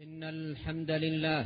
إن الحمد لله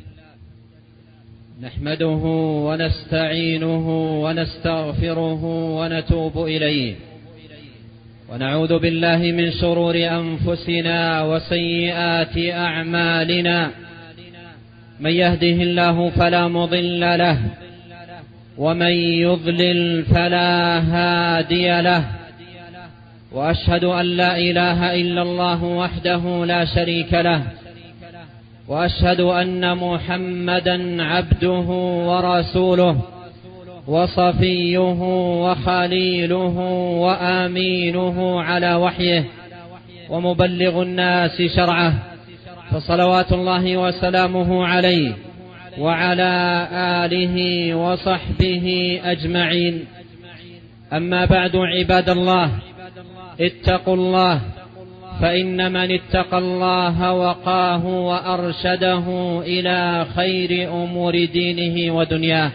نحمده ونستعينه ونستغفره ونتوب إليه، ونعوذ بالله من شرور أنفسنا وسيئات أعمالنا. من يهده الله فلا مضل له، ومن يضلل فلا هادي له، وأشهد أن لا إله إلا الله وحده لا شريك له، وأشهد أن محمدا عبده ورسوله وصفيه وخليله وآمينه على وحيه ومبلغ الناس شرعه، فصلوات الله وسلامه عليه وعلى آله وصحبه أجمعين. أما بعد، عباد الله، اتقوا الله، فإن من اتقى الله وقاه وأرشده إلى خير أمور دينه ودنياه.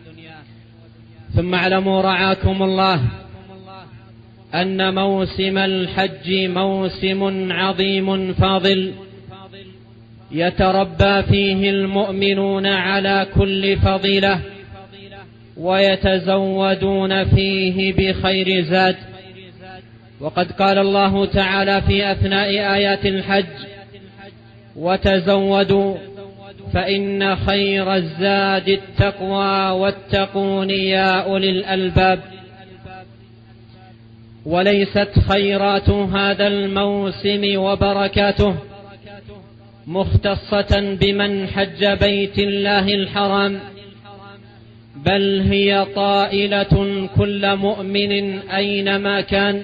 ثم اعلموا رعاكم الله أن موسم الحج موسم عظيم فاضل، يتربى فيه المؤمنون على كل فضيلة، ويتزودون فيه بخير زاد. وقد قال الله تعالى في أثناء آيات الحج: وتزودوا فإن خير الزاد التقوى واتقون يا أولي الألباب. وليست خيرات هذا الموسم وبركاته مختصة بمن حج بيت الله الحرام، بل هي طائلة كل مؤمن أينما كان،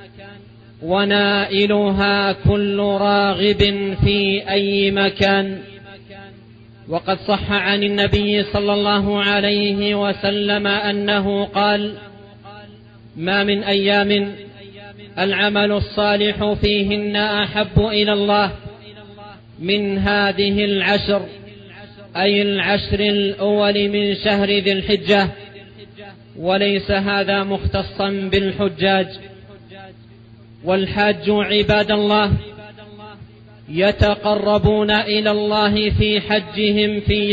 ونائلها كل راغب في أي مكان. وقد صح عن النبي صلى الله عليه وسلم أنه قال: ما من أيام العمل الصالح فيهن أحب إلى الله من هذه العشر، أي العشر الأول من شهر ذي الحجة. وليس هذا مختصا بالحجاج. والحاج عباد الله يتقربون إلى الله في حجهم في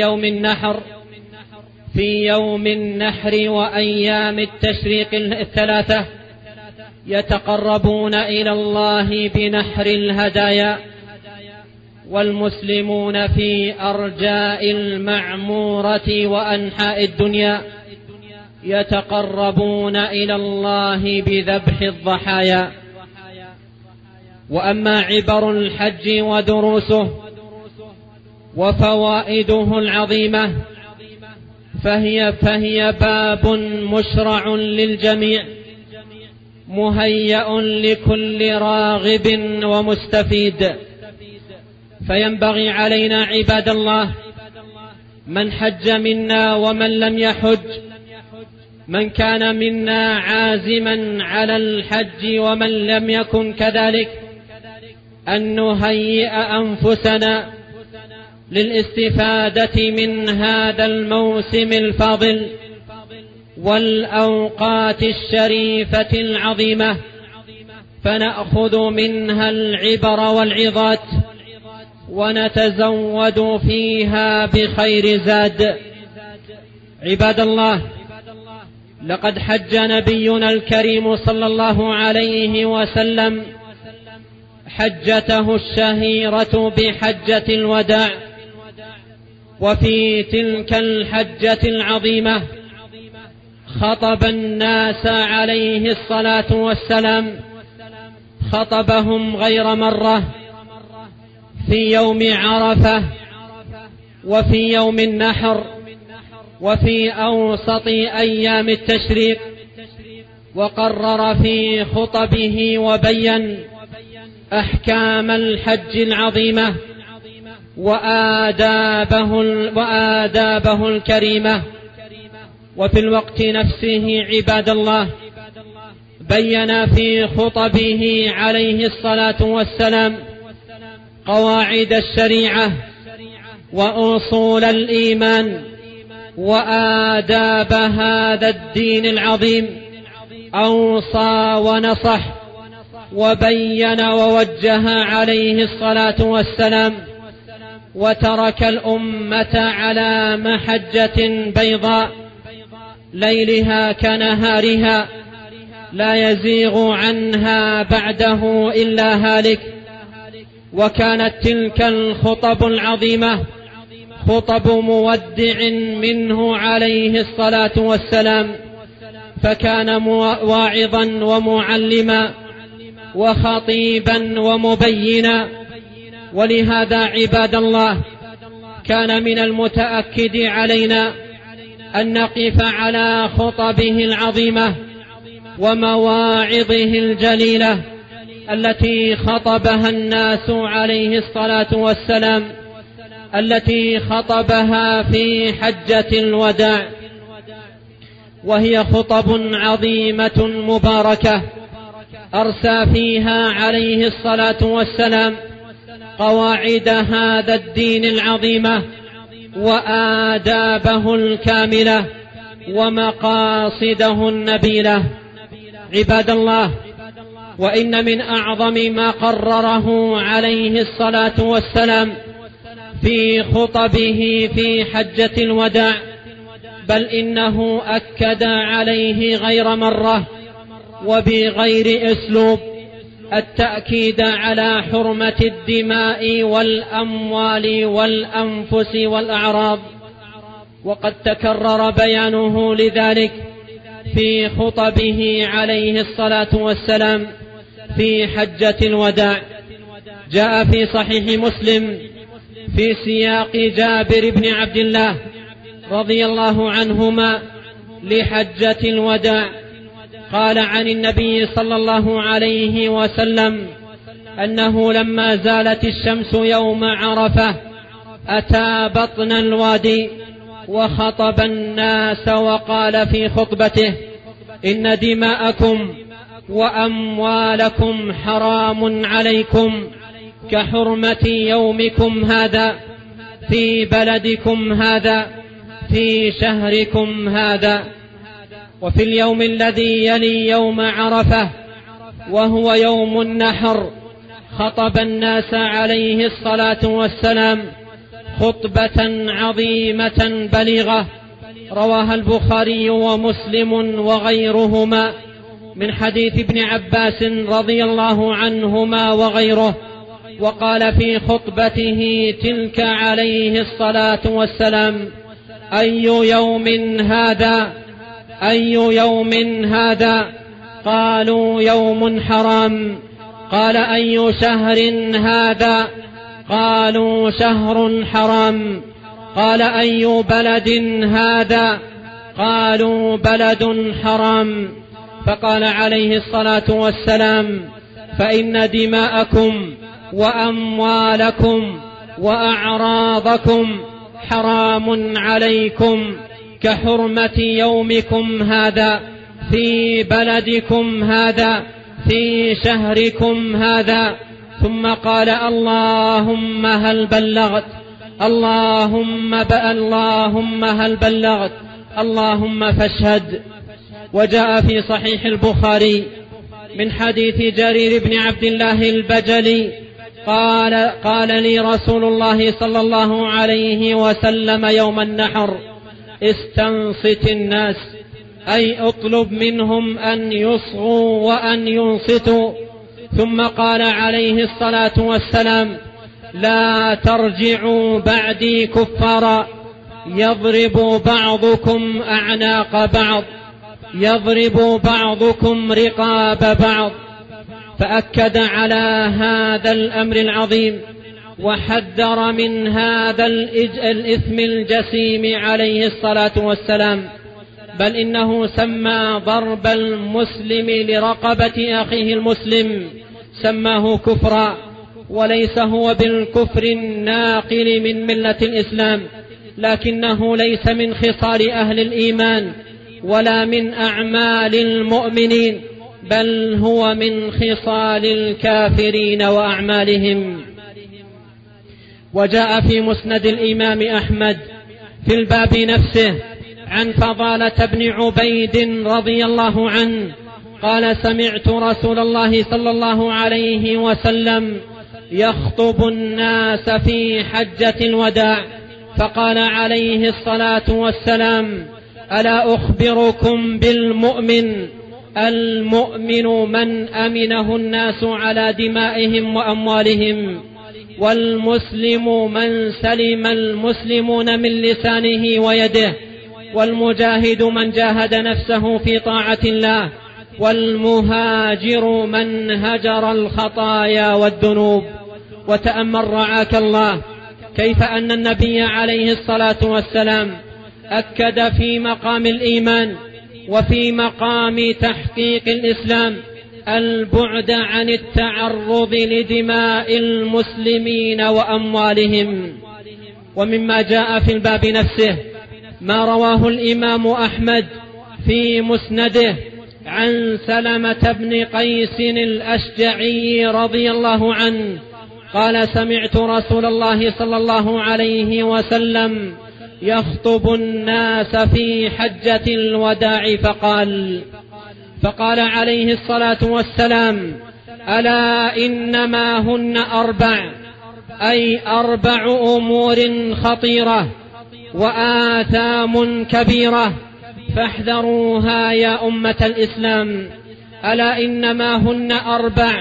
يوم النحر وأيام التشريق الثلاثة، يتقربون إلى الله بنحر الهدايا. والمسلمون في أرجاء المعمورة وأنحاء الدنيا يتقربون إلى الله بذبح الضحايا. وأما عبر الحج ودروسه وفوائده العظيمة فهي باب مشرع للجميع، مهيأ لكل راغب ومستفيد. فينبغي علينا عباد الله، من حج منا ومن لم يحج، من كان منا عازما على الحج ومن لم يكن كذلك، أن نهيئ أنفسنا للاستفادة من هذا الموسم الفاضل والأوقات الشريفة العظيمة، فنأخذ منها العبر والعظات، ونتزود فيها بخير زاد. عباد الله، لقد حج نبينا الكريم صلى الله عليه وسلم حجته الشهيرة بحجة الوداع. وفي تلك الحجة العظيمة خطب الناس عليه الصلاة والسلام، خطبهم غير مرة، في يوم عرفة، وفي يوم النحر، وفي أوسط أيام التشريق. وقرر في خطبه وبين أحكام الحج العظيمة وآدابه الكريمة. وفي الوقت نفسه عباد الله بين في خطبه عليه الصلاة والسلام قواعد الشريعة وأصول الإيمان وآداب هذا الدين العظيم. أوصى ونصح وبين ووجه عليه الصلاة والسلام وترك الأمة على محجة بيضاء ليلها كنهارها لا يزيغ عنها بعده إلا هالك. وكانت تلك الخطب العظيمة خطب مودع منه عليه الصلاة والسلام، فكان واعظا ومعلما وخطيبا ومبينا. ولهذا عباد الله كان من المتأكد علينا أن نقف على خطبه العظيمة ومواعظه الجليلة التي خطبها الناس عليه الصلاة والسلام، التي خطبها في حجة الوداع، وهي خطب عظيمة مباركة أرسى فيها عليه الصلاة والسلام قواعد هذا الدين العظيمة وآدابه الكاملة ومقاصده النبيلة. عباد الله، وإن من أعظم ما قرره عليه الصلاة والسلام في خطبه في حجة الوداع، بل إنه أكد عليه غير مرة وبغير أسلوب التأكيد على حرمة الدماء والأموال والأنفس والأعراض، وقد تكرر بيانه لذلك في خطبه عليه الصلاة والسلام في حجة الوداع. جاء في صحيح مسلم في سياق جابر بن عبد الله رضي الله عنهما لحجة الوداع، قال عن النبي صلى الله عليه وسلم أنه لما زالت الشمس يوم عرفة أتى بطن الوادي وخطب الناس وقال في خطبته: إن دماءكم وأموالكم حرام عليكم كحرمة يومكم هذا في بلدكم هذا في شهركم هذا. وفي اليوم الذي يلي يوم عرفة وهو يوم النحر خطب الناس عليه الصلاة والسلام خطبة عظيمة بليغة رواها البخاري ومسلم وغيرهما من حديث ابن عباس رضي الله عنهما وغيره. وقال في خطبته تلك عليه الصلاة والسلام: أي يوم هذا؟ أي يوم هذا؟ قالوا: يوم حرام. قال: أي شهر هذا؟ قالوا: شهر حرام. قال: أي بلد هذا؟ قالوا: بلد حرام. فقال عليه الصلاة والسلام: فإن دماءكم وأموالكم وأعراضكم حرام عليكم كحرمة يومكم هذا في بلدكم هذا في شهركم هذا. ثم قال: اللهم هل بلغت؟ اللهم هل بلغت؟ اللهم فاشهد. وجاء في صحيح البخاري من حديث جرير بن عبد الله البجلي قال لي رسول الله صلى الله عليه وسلم يوم النحر: استنصت الناس، أي اطلب منهم أن يصغوا وأن ينصتوا. ثم قال عليه الصلاة والسلام: لا ترجعوا بعدي كفارا يضرب بعضكم أعناق بعض، يضرب بعضكم رقاب بعض. فأكد على هذا الأمر العظيم وحذر من هذا الإثم الجسيم عليه الصلاة والسلام، بل إنه سمى ضرب المسلم لرقبة أخيه المسلم سماه كفرا، وليس هو بالكفر الناقل من ملة الإسلام، لكنه ليس من خصال أهل الإيمان ولا من أعمال المؤمنين، بل هو من خصال الكافرين وأعمالهم. وجاء في مسند الإمام أحمد في الباب نفسه عن فضالة بن عبيد رضي الله عنه قال: سمعت رسول الله صلى الله عليه وسلم يخطب الناس في حجة الوداع، فقال عليه الصلاة والسلام: ألا أخبركم بالمؤمن؟ المؤمن من أمنه الناس على دمائهم وأموالهم، والمسلم من سلم المسلمون من لسانه ويده، والمجاهد من جاهد نفسه في طاعة الله، والمهاجر من هجر الخطايا والذنوب. وتأمل رعاك الله كيف أن النبي عليه الصلاة والسلام أكد في مقام الإيمان وفي مقام تحقيق الإسلام البعد عن التعرض لدماء المسلمين وأموالهم. ومما جاء في الباب نفسه ما رواه الإمام أحمد في مسنده عن سلمة بن قيس الأشجعي رضي الله عنه قال: سمعت رسول الله صلى الله عليه وسلم يخطب الناس في حجة الوداع فقال عليه الصلاة والسلام: ألا إنما هن أربع، أي 4 أمور خطيرة وآثام كبيرة فاحذروها يا أمة الإسلام. ألا إنما هن أربع،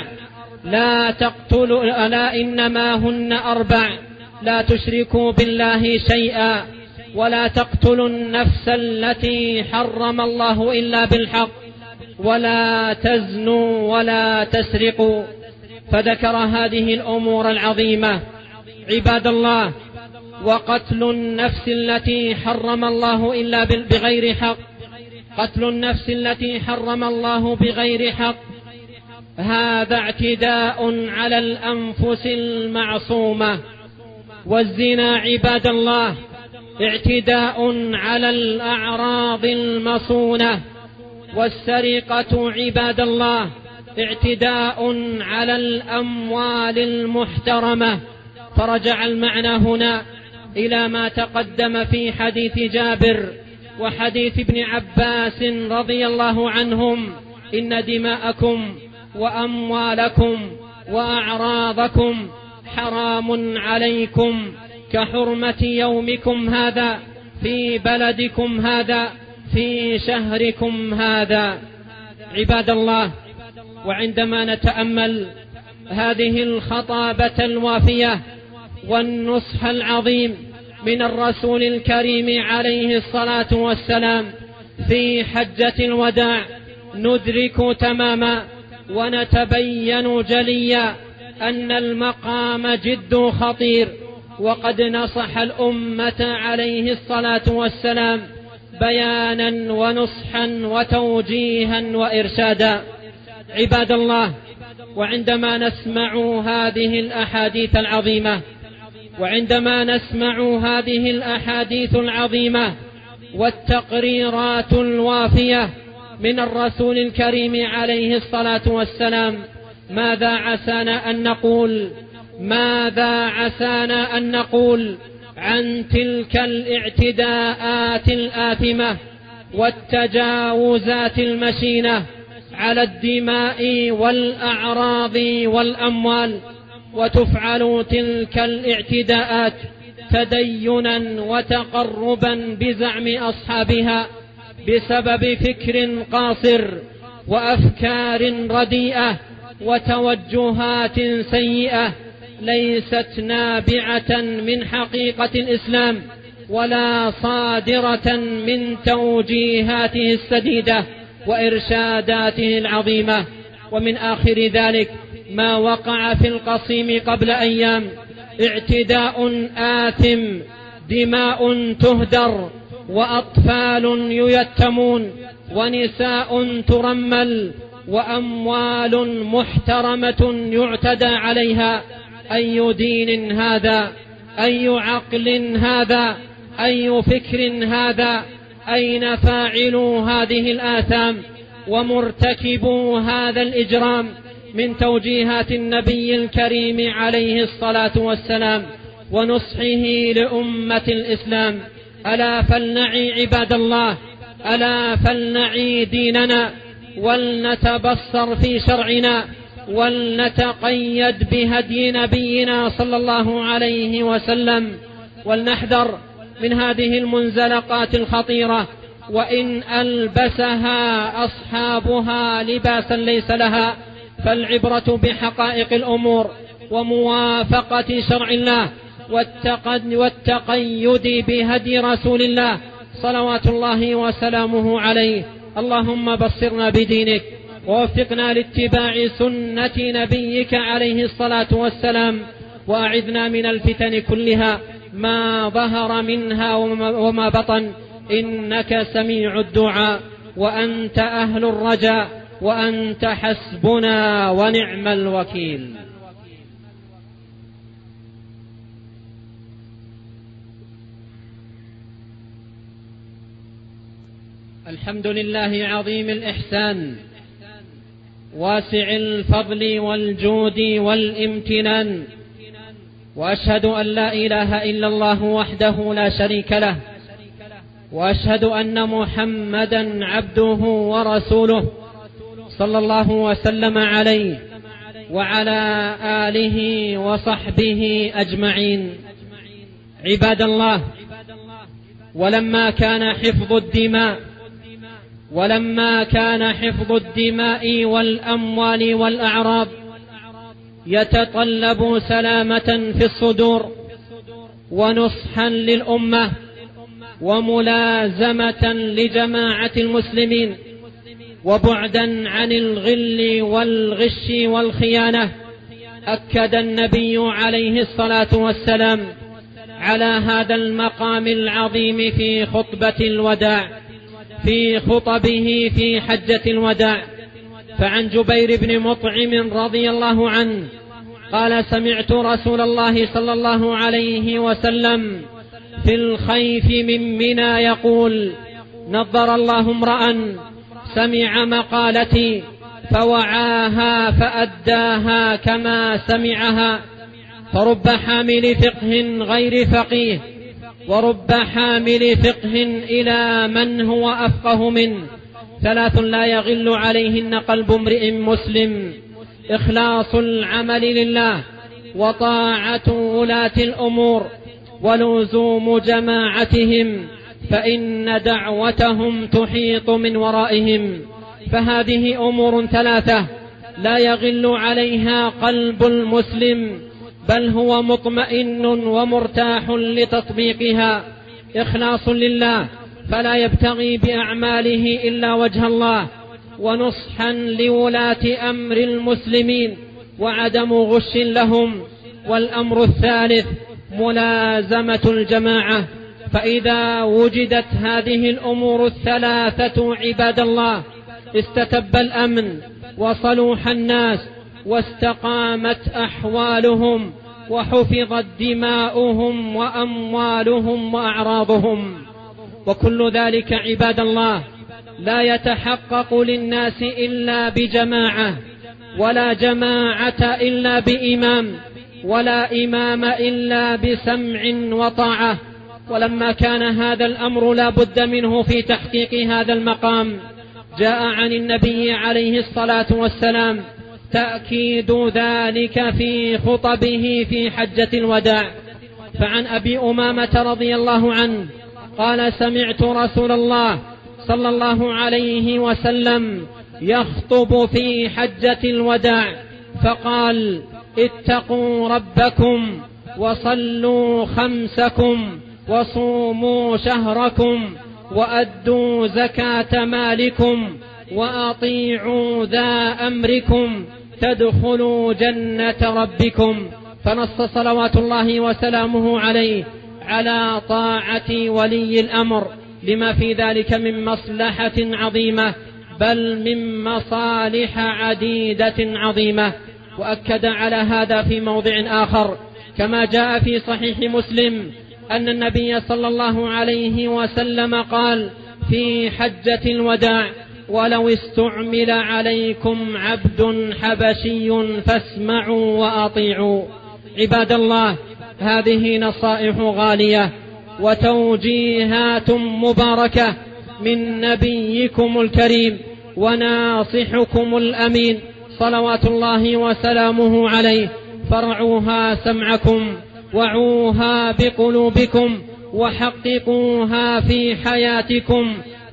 لا تشركوا بالله شيئا، ولا تقتلوا النفس التي حرم الله إلا بالحق، ولا تزنوا ولا تسرقوا. فذكر هذه الأمور العظيمة. عباد الله، وقتل النفس التي حرم الله إلا بغير حق، قتل النفس التي حرم الله بغير حق هذا اعتداء على الأنفس المعصومة. والزنا عباد الله اعتداء على الأعراض المصونة. والسرقة عباد الله اعتداء على الأموال المحترمة. فرجع المعنى هنا إلى ما تقدم في حديث جابر وحديث ابن عباس رضي الله عنهم: إن دماءكم وأموالكم وأعراضكم حرام عليكم كحرمة يومكم هذا في بلدكم هذا في شهركم هذا. عباد الله، وعندما نتأمل هذه الخطابة الوافية والنصح العظيم من الرسول الكريم عليه الصلاة والسلام في حجة الوداع ندرك تماما ونتبين جليا أن المقام جد خطير، وقد نصح الأمة عليه الصلاة والسلام بيانا ونصحا وتوجيها وإرشادا. عباد الله، وعندما نسمع هذه الأحاديث العظيمة والتقريرات الوافية من الرسول الكريم عليه الصلاة والسلام، ماذا عسانا أن نقول عن تلك الاعتداءات الآثمة والتجاوزات المشينة على الدماء والأعراض والأموال؟ وتفعل تلك الاعتداءات تدينا وتقربا بزعم أصحابها بسبب فكر قاصر وأفكار رديئة وتوجهات سيئة ليست نابعة من حقيقة الإسلام ولا صادرة من توجيهاته السديدة وإرشاداته العظيمة. ومن آخر ذلك ما وقع في القصيم قبل أيام: اعتداء آثم، دماء تهدر، وأطفال ييتمون، ونساء ترمل، وأموال محترمة يعتدى عليها. أي دين هذا؟ أي عقل هذا؟ أي فكر هذا؟ أين فاعلوا هذه الآثام ومرتكبوا هذا الإجرام من توجيهات النبي الكريم عليه الصلاة والسلام ونصحه لأمة الإسلام؟ ألا فلنعي عباد الله، ألا فلنعي ديننا ولنتبصر في شرعنا ولنتقيد بهدي نبينا صلى الله عليه وسلم، ولنحذر من هذه المنزلقات الخطيرة، وإن ألبسها أصحابها لباسا ليس لها، فالعبرة بحقائق الأمور وموافقة شرع الله والتقيد بهدي رسول الله صلوات الله وسلامه عليه. اللهم بصرنا بدينك ووفقنا لاتباع سنة نبيك عليه الصلاة والسلام، وأعذنا من الفتن كلها ما ظهر منها وما بطن، إنك سميع الدعاء وأنت أهل الرجاء وأنت حسبنا ونعم الوكيل. الحمد لله عظيم الإحسان واسع الفضل والجود والامتنان، وأشهد أن لا إله إلا الله وحده لا شريك له، وأشهد أن محمدا عبده ورسوله صلى الله وسلم عليه وعلى آله وصحبه أجمعين. عباد الله، ولما كان حفظ الدماء والأموال والأعراض يتطلب سلامة في الصدور ونصحا للأمة وملازمة لجماعة المسلمين وبعدا عن الغل والغش والخيانة، أكد النبي عليه الصلاة والسلام على هذا المقام العظيم في خطبه في حجة الوداع. فعن جبير بن مطعم رضي الله عنه قال: سمعت رسول الله صلى الله عليه وسلم في الخيف من منى يقول: نظر الله امرأ سمع مقالتي فوعاها فأداها كما سمعها، فرب حامل فقه غير فقيه، ورب حامل فقه إلى من هو أفقه منه. 3 لا يغل عليهن قلب امرئ مسلم: إخلاص العمل لله، وطاعة ولاة الأمور، ولزوم جماعتهم، فإن دعوتهم تحيط من ورائهم. فهذه أمور 3 لا يغل عليها قلب المسلم، بل هو مطمئن ومرتاح لتطبيقها. إخلاص لله، فلا يبتغي بأعماله إلا وجه الله، ونصحا لولاة أمر المسلمين، وعدم غش لهم. والأمر الثالث ملازمة الجماعة. فإذا وجدت هذه الأمور 3 عباد الله استتب الأمن وصلوح الناس واستقامت أحوالهم وحفظت دماؤهم وأموالهم وأعراضهم. وكل ذلك عباد الله لا يتحقق للناس إلا بجماعة، ولا جماعة إلا بإمام، ولا إمام إلا بسمع وطاعة. ولما كان هذا الأمر لا بد منه في تحقيق هذا المقام، جاء عن النبي عليه الصلاة والسلام تأكيد ذلك في خطبه في حجة الوداع. فعن أبي أمامة رضي الله عنه قال: سمعت رسول الله صلى الله عليه وسلم يخطب في حجة الوداع فقال: اتقوا ربكم وصلوا 5كم وصوموا شهركم وأدوا زكاة مالكم وأطيعوا ذا أمركم تدخلوا جنة ربكم. فنص صلوات الله وسلامه عليه على طاعة ولي الأمر لما في ذلك من مصلحة عظيمة، بل من مصالح عديدة عظيمة. وأكد على هذا في موضع آخر كما جاء في صحيح مسلم أن النبي صلى الله عليه وسلم قال في حجة الوداع: ولو استعمل عليكم عبد حبشي فاسمعوا وأطيعوا. عباد الله، هذه نصائح غالية وتوجيهات مباركة من نبيكم الكريم وناصحكم الأمين صلوات الله وسلامه عليه، فارعوها سمعكم وعوها بقلوبكم وحققوها في حياتكم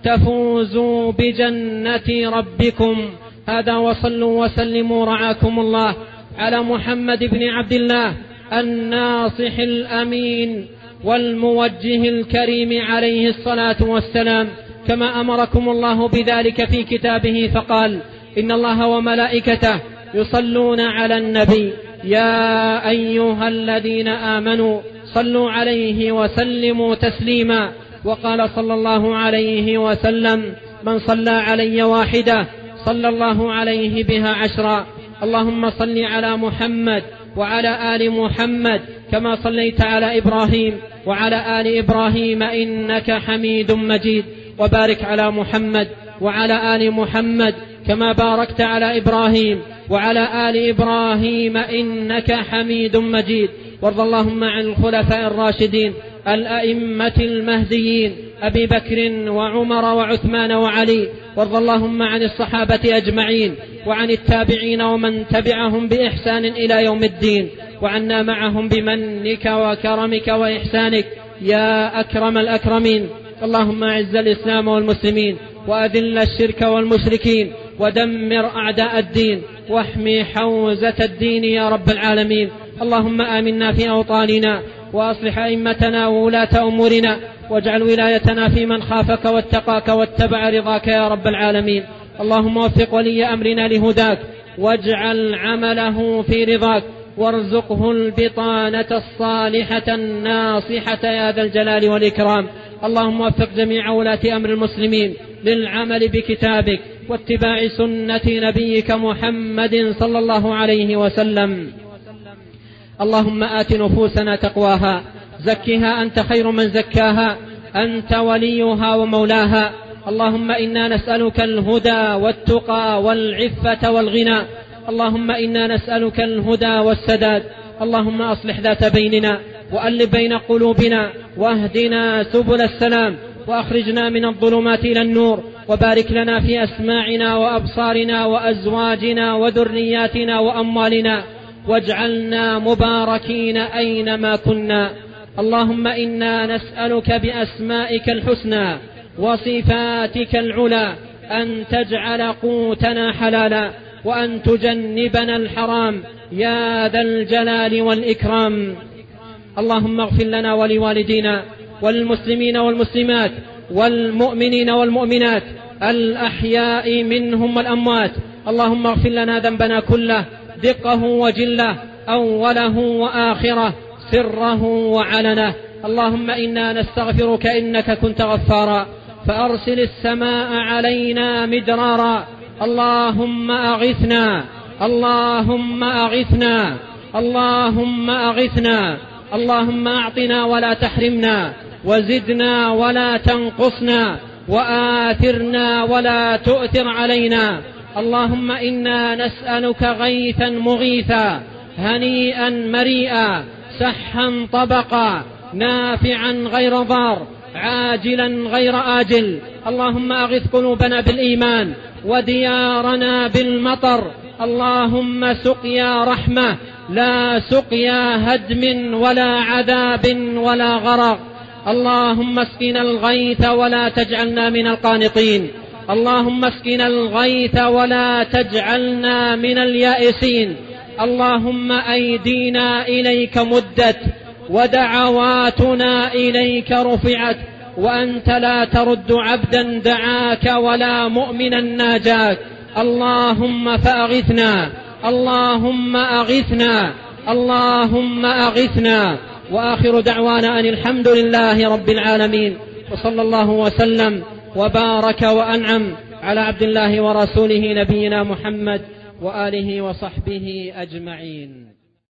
تفوزوا بجنة ربكم. هذا، وصلوا وسلموا رعاكم الله على محمد بن عبد الله الناصح الأمين والموجه الكريم عليه الصلاة والسلام، كما أمركم الله بذلك في كتابه فقال: إن الله وملائكته يصلون على النبي يا أيها الذين آمنوا صلوا عليه وسلموا تسليما. وقال صلى الله عليه وسلم: من صلى علي واحدة صلى الله عليه بها 10. اللهم صل على محمد وعلى آل محمد كما صليت على إبراهيم وعلى آل إبراهيم إنك حميد مجيد، وبارك على محمد وعلى آل محمد كما باركت على إبراهيم وعلى آل إبراهيم إنك حميد مجيد. وارض اللهم عن الخلفاء الراشدين الأئمة المهديين أبي بكر وعمر وعثمان وعلي. وارض اللهم عن الصحابة أجمعين وعن التابعين ومن تبعهم بإحسان إلى يوم الدين، وعنا معهم بمنك وكرمك وإحسانك يا أكرم الأكرمين. اللهم أعز الإسلام والمسلمين وأذل الشرك والمشركين ودمر أعداء الدين واحمي حوزة الدين يا رب العالمين. اللهم آمنا في أوطاننا وأصلح أئمتنا وولاة أمورنا، واجعل ولايتنا في من خافك واتقاك واتبع رضاك يا رب العالمين. اللهم وفق ولي أمرنا لهداك واجعل عمله في رضاك، وارزقه البطانة الصالحة الناصحة يا ذا الجلال والإكرام. اللهم وفق جميع ولاة أمر المسلمين للعمل بكتابك واتباع سنة نبيك محمد صلى الله عليه وسلم. اللهم آت نفوسنا تقواها، زكها أنت خير من زكاها، أنت وليها ومولاها. اللهم إنا نسألك الهدى والتقى والعفة والغنى. اللهم إنا نسألك الهدى والسداد. اللهم أصلح ذات بيننا وألف بين قلوبنا واهدنا سبل السلام، وأخرجنا من الظلمات إلى النور، وبارك لنا في أسماعنا وأبصارنا وأزواجنا وذرياتنا وأموالنا، واجعلنا مباركين أينما كنا. اللهم إنا نسألك بأسمائك الحسنى وصفاتك العلى أن تجعل قوتنا حلالا وأن تجنبنا الحرام يا ذا الجلال والإكرام. اللهم اغفر لنا ولوالدينا والمسلمين والمسلمات والمؤمنين والمؤمنات الأحياء منهم والأموات. اللهم اغفر لنا ذنبنا كله، دقه وجله، أوله وآخره، سره وعلنه. اللهم إنا نستغفرك إنك كنت غفارا، فأرسل السماء علينا مدرارا. اللهم أغثنا، اللهم أغثنا، اللهم أغثنا. اللهم أعطنا ولا تحرمنا، وزدنا ولا تنقصنا، وآثرنا ولا تؤثر علينا. اللهم إنا نسألك غيثا مغيثا، هنيئا مريئا، سحا طبقا، نافعا غير ضار، عاجلا غير آجل. اللهم أغث قلوبنا بالإيمان وديارنا بالمطر. اللهم سقيا رحمة لا سقيا هدم ولا عذاب ولا غرق. اللهم اسقنا الغيث ولا تجعلنا من القانطين. اللهم اسقنا الغيث ولا تجعلنا من اليائسين. اللهم أيدينا إليك مدت ودعواتنا إليك رفعت، وأنت لا ترد عبدا دعاك ولا مؤمنا ناجاك. اللهم فأغثنا، اللهم أغثنا، اللهم أغثنا. وآخر دعوانا أن الحمد لله رب العالمين، وصلى الله وسلم وبارك وأنعم على عبد الله ورسوله نبينا محمد وآله وصحبه أجمعين.